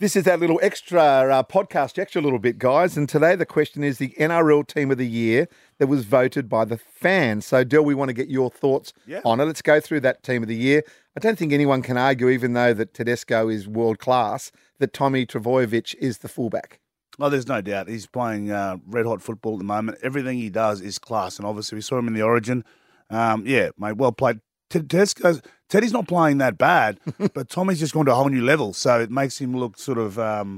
This is our little extra podcast, extra little bit, guys. And today the question is the NRL Team of the Year that was voted by the fans. So, Del, we want to get your thoughts on it. Let's go through that Team of the Year. I don't think anyone can argue, even though that Tedesco is world class, that Tommy Trbojevic is the fullback. Oh, there's no doubt. He's playing red-hot football at the moment. Everything he does is class. And obviously we saw him in the Origin. Mate, well played. Teddy's not playing that bad, but Tommy's just gone to a whole new level. So it makes him look sort of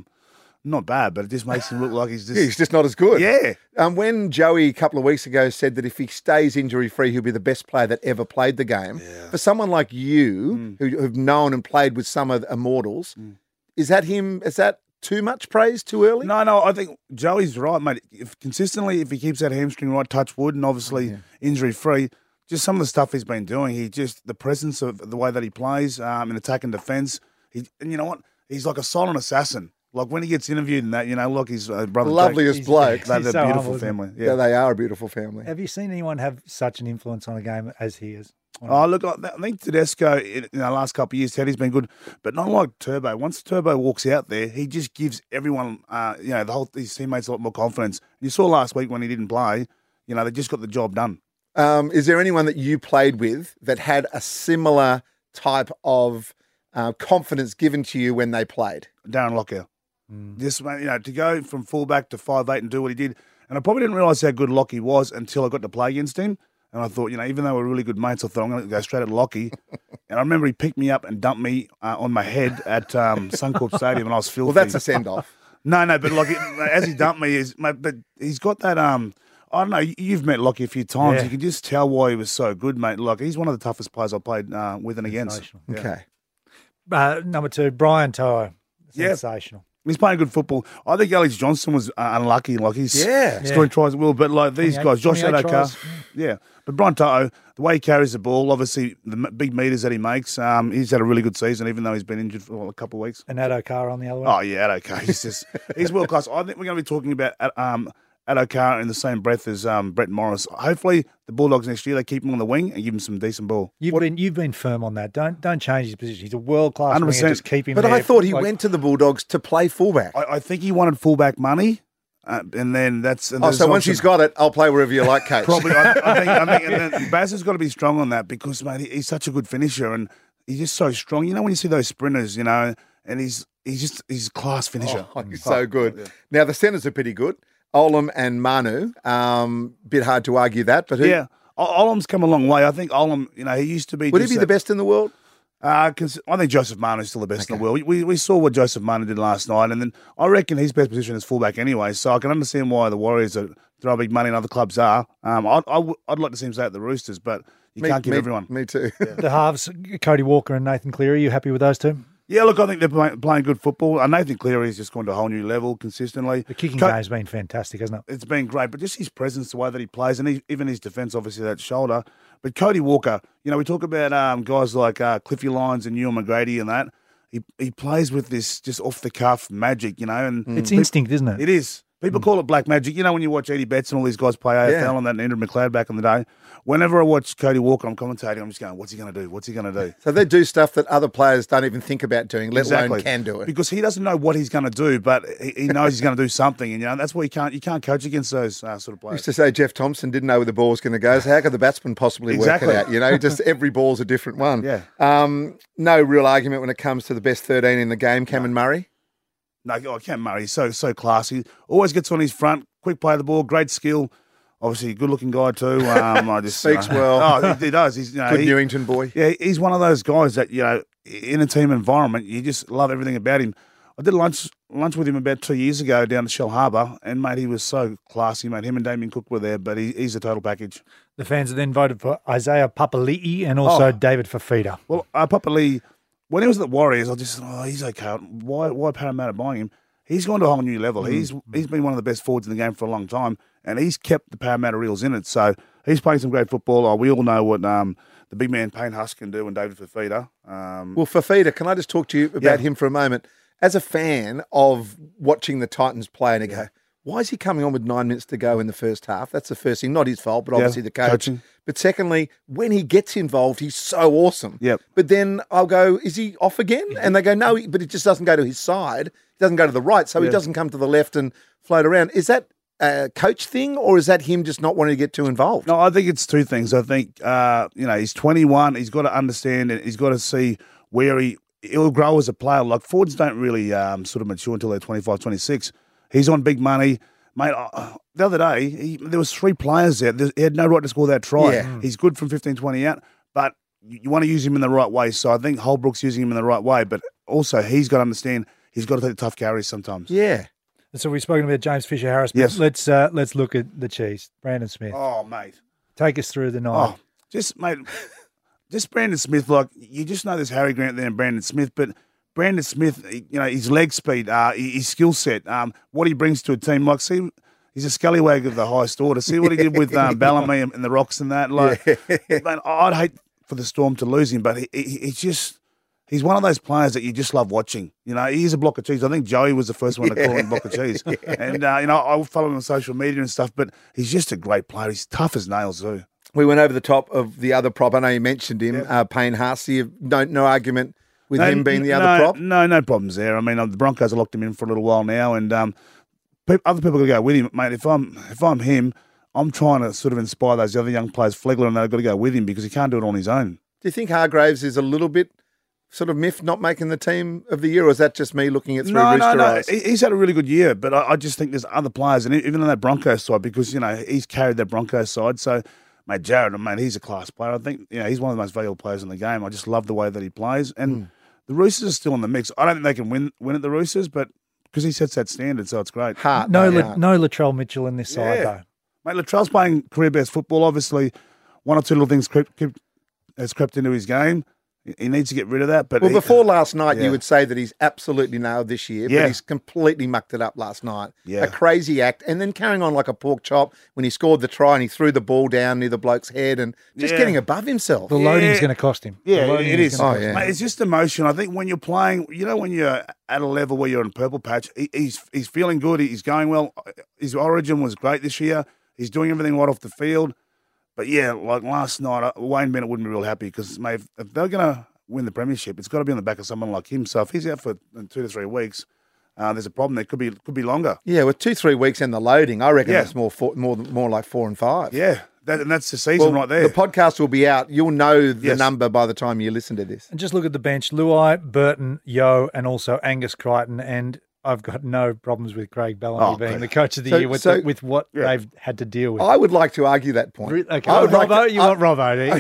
not bad, but it just makes him look like he's just not as good. Yeah. When Joey a couple of weeks ago said that if he stays injury-free, he'll be the best player that ever played the game. Yeah. For someone like you, who've known and played with some of the immortals, is that too much praise too early? No, I think Joey's right, mate. If he keeps that hamstring right, touch wood, and obviously injury-free, just some of the stuff he's been doing, the presence of the way that he plays in attack and defence, and you know what? He's like a silent assassin. Like when he gets interviewed and that, look, he's brother loveliest Jake, bloke. They're He's a so beautiful humble, family. Yeah, they are a beautiful family. Have you seen anyone have such an influence on a game as he is? Oh, look, I think Tedesco in the last couple of years, Teddy's been good, but not like Turbo. Once Turbo walks out there, he just gives everyone, his teammates a lot more confidence. You saw last week when he didn't play, they just got the job done. Is there anyone that you played with that had a similar type of confidence given to you when they played? Darren Lockyer. Just, to go from fullback to 5'8" and do what he did. And I probably didn't realise how good Lockie was until I got to play against him. And I thought, even though we're really good mates, I thought I'm going to go straight at Lockie. And I remember he picked me up and dumped me on my head at Suncorp Stadium, and I was filthy. Well, that's a send-off. No, but as he dumped me, but he's got that. I don't know. You've met Lockie a few times. Yeah. You can just tell why he was so good, mate. Like he's one of the toughest players I played with and against. Sensational. Okay. Number 2, Brian To'o. Yeah. Sensational. He's playing good football. I think Alex Johnson was unlucky. Like he's scoring tries at will, but like these guys, Josh 28 Adokar, tries. yeah. But Brian To'o, the way he carries the ball, obviously the big meters that he makes, he's had a really good season, even though he's been injured for a couple of weeks. And Adokar on the other one. Oh yeah, Adokar. He's world class. I think we're going to be talking about Adokar in the same breath as Brett Morris. Hopefully, the Bulldogs next year they keep him on the wing and give him some decent ball. You've been firm on that. Don't change his position. He's a world class winger. 100%. Just keep him But there. I thought he went to the Bulldogs to play fullback. I think he wanted fullback money, and then that's. And So once he's got it, I'll play wherever you like, Coach. Probably, I think, and then Baz has got to be strong on that because, mate, he's such a good finisher and he's just so strong. When you see those sprinters, and he's a class finisher. Oh, he's so good. Yeah. Now the centres are pretty good. Olam and Manu. Bit hard to argue that, but yeah, Olam's come a long way. I think Olam, he used to be. Would he be the best in the world? I think Joseph Manu is still the best in the world. We saw what Joseph Manu did last night, and then I reckon his best position is fullback anyway. So I can understand why the Warriors are throwing big money and other clubs are. I'd like to see him stay at the Roosters, but you can't give everyone. Me too. Yeah. The halves, Cody Walker and Nathan Cleary. Are you happy with those two? Yeah, look, I think they're playing good football. Nathan Cleary's just gone to a whole new level consistently. The kicking game's been fantastic, hasn't it? It's been great, but just his presence, the way that he plays, and even his defence, obviously, that shoulder. But Cody Walker, we talk about guys like Cliffy Lyons and Ewan McGrady and that. He plays with this just off-the-cuff magic, and it's instinct, isn't it? It is. People call it black magic. When you watch Eddie Betts and all these guys play AFL and that, and Andrew McLeod back in the day, whenever I watch Cody Walker, I'm commentating, I'm just going, what's he going to do? What's he going to do? So they do stuff that other players don't even think about doing, let alone can do it. Because he doesn't know what he's going to do, but he knows he's going to do something. And, that's why you can't coach against those sort of players. Used to say Jeff Thompson didn't know where the ball was going to go, so how could the batsman possibly work it out? Just every ball's a different one. Yeah. No real argument when it comes to the best 13 in the game, Cameron Murray. No, Cam Murray, so classy. Always gets on his front, quick play of the ball, great skill. Obviously, a good-looking guy too. Speaks well. Oh, he does. He's good Newington boy. Yeah, he's one of those guys that in a team environment, you just love everything about him. I did lunch with him about 2 years ago down at Shell Harbour, and mate, he was so classy. Mate, him and Damien Cook were there, but he's a total package. The fans have then voted for Isaiah Papali'i and also David Fafita. Well, Papali'i, when he was at the Warriors, I just he's okay. Why Parramatta buying him? He's gone to a whole new level. He's been one of the best forwards in the game for a long time, and he's kept the Parramatta Eels in it. So he's playing some great football. We all know what the big man Payne Huss can do and David Fafita. Well, Fafita, can I just talk to you about him for a moment? As a fan of watching the Titans play, and I go, why is he coming on with 9 minutes to go in the first half? That's the first thing. Not his fault, but obviously the coach. Coaching. But secondly, when he gets involved, he's so awesome. Yep. But then I'll go, is he off again? And they go, no, but it just doesn't go to his side. It doesn't go to the right, so he doesn't come to the left and float around. Is that a coach thing, or is that him just not wanting to get too involved? No, I think it's two things. I think, he's 21. He's got to understand and he's got to see where he'll grow as a player. Like, forwards don't really sort of mature until they're 25, 26. He's on big money. Mate, the other day, there was 3 players there. He had no right to score that try. Yeah. He's good from 15, 20 out, but you want to use him in the right way. So I think Holbrook's using him in the right way, but also he's got to understand he's got to take tough carries sometimes. Yeah. So we've spoken about James Fisher-Harris. Yes. Let's look at the cheese. Brandon Smith. Oh, mate. Take us through the night. Oh, just Brandon Smith. Like, you just know there's Harry Grant there and Brandon Smith, but Brandon Smith, his leg speed, his skill set, what he brings to a team. Like, see, he's a scallywag of the highest order. See what he did with Bellamy and the Rocks and that. Like, man, I'd hate for the Storm to lose him, but he's one of those players that you just love watching. He's a block of cheese. I think Joey was the first one to call him a block of cheese. And, I follow him on social media and stuff, but he's just a great player. He's tough as nails too. We went over the top of the other prop. I know you mentioned him, Payne Haas. You no argument with him being the other prop? No problems there. I mean, the Broncos have locked him in for a little while now, and other people got to go with him, mate. If I'm him, I'm trying to sort of inspire those other young players, Flegler, and they've got to go with him because he can't do it on his own. Do you think Hargraves is a little bit sort of miffed not making the team of the year, or is that just me looking at through Rooster eyes? He's had a really good year, but I just think there's other players, and even on that Broncos side, because, he's carried that Broncos side, so... Mate, Jared, he's a class player. I think he's one of the most valuable players in the game. I just love the way that he plays. And the Roosters are still in the mix. I don't think they can win at the Roosters, but because he sets that standard, so it's great. No Latrell Mitchell in this side, though. Mate, Latrell's playing career-best football. Obviously, one or two little things has crept into his game. He needs to get rid of that. But before last night, you would say that he's absolutely nailed this year, but he's completely mucked it up last night. Yeah. A crazy act, and then carrying on like a pork chop when he scored the try and he threw the ball down near the bloke's head and just getting above himself. The loading's going to cost him. Yeah, it is. Mate, it's just emotion. I think when you're playing, when you're at a level where you're in purple patch, he's feeling good. He's going well. His origin was great this year. He's doing everything right off the field. But yeah, like last night, Wayne Bennett wouldn't be real happy because, mate, if they're going to win the premiership, it's got to be on the back of someone like him. So if he's out for 2 to 3 weeks, there's a problem. There could be longer. Yeah, with 2-3 weeks and the loading, I reckon it's more like 4 and 5. Yeah, and that's the season right there. The podcast will be out. You'll know the number by the time you listen to this. And just look at the bench: Luai, Burton, Yeo, and also Angus Crichton. And I've got no problems with Craig Bellamy being the coach of the year with what they've had to deal with. I would like to argue that point. Okay, Robbo, you want Robbo, do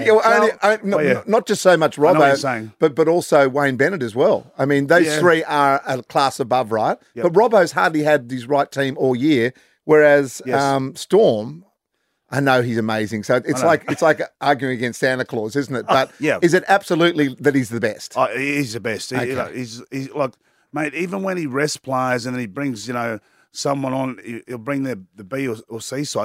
you? Yeah. Not just so much Robbo, but also Wayne Bennett as well. I mean, those three are a class above, right? Yep. But Robbo's hardly had his right team all year, whereas Storm... I know he's amazing. So it's like arguing against Santa Claus, isn't it? But is it absolutely that he's the best? He's the best. Okay. He's like... Mate, even when he rests players and then he brings, someone on, he'll bring the B or C side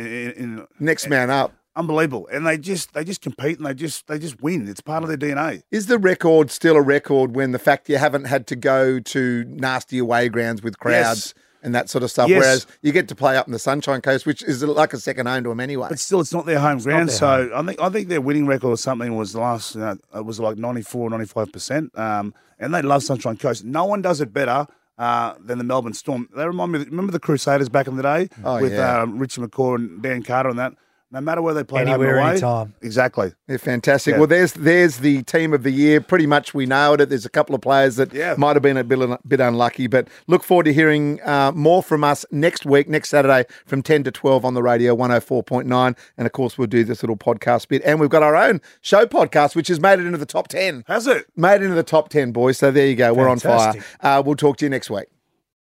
next man up. Unbelievable, and they just compete and they just win. It's part of their DNA. Is the record still a record when the fact you haven't had to go to nasty away grounds with crowds and that sort of stuff? Whereas you get to play up in the Sunshine Coast, which is like a second home to them anyway. But still, it's not their home ground. I think their winning record or something was last. It was like 94, 95%. And they love Sunshine Coast. No one does it better than the Melbourne Storm. They remind me. Remember the Crusaders back in the day with Richie McCaw and Dan Carter and that. No matter where they play, anywhere, anytime. Exactly. They're fantastic. Yeah. Well, there's the team of the year. Pretty much we nailed it. There's a couple of players that might have been a bit unlucky, but look forward to hearing more from us next week, next Saturday from 10 to 12 on the radio, 104.9. And, of course, we'll do this little podcast bit. And we've got our own show podcast, which has made it into the top 10. Has it? Made it into the top 10, boys. So there you go. Fantastic. We're on fire. We'll talk to you next week.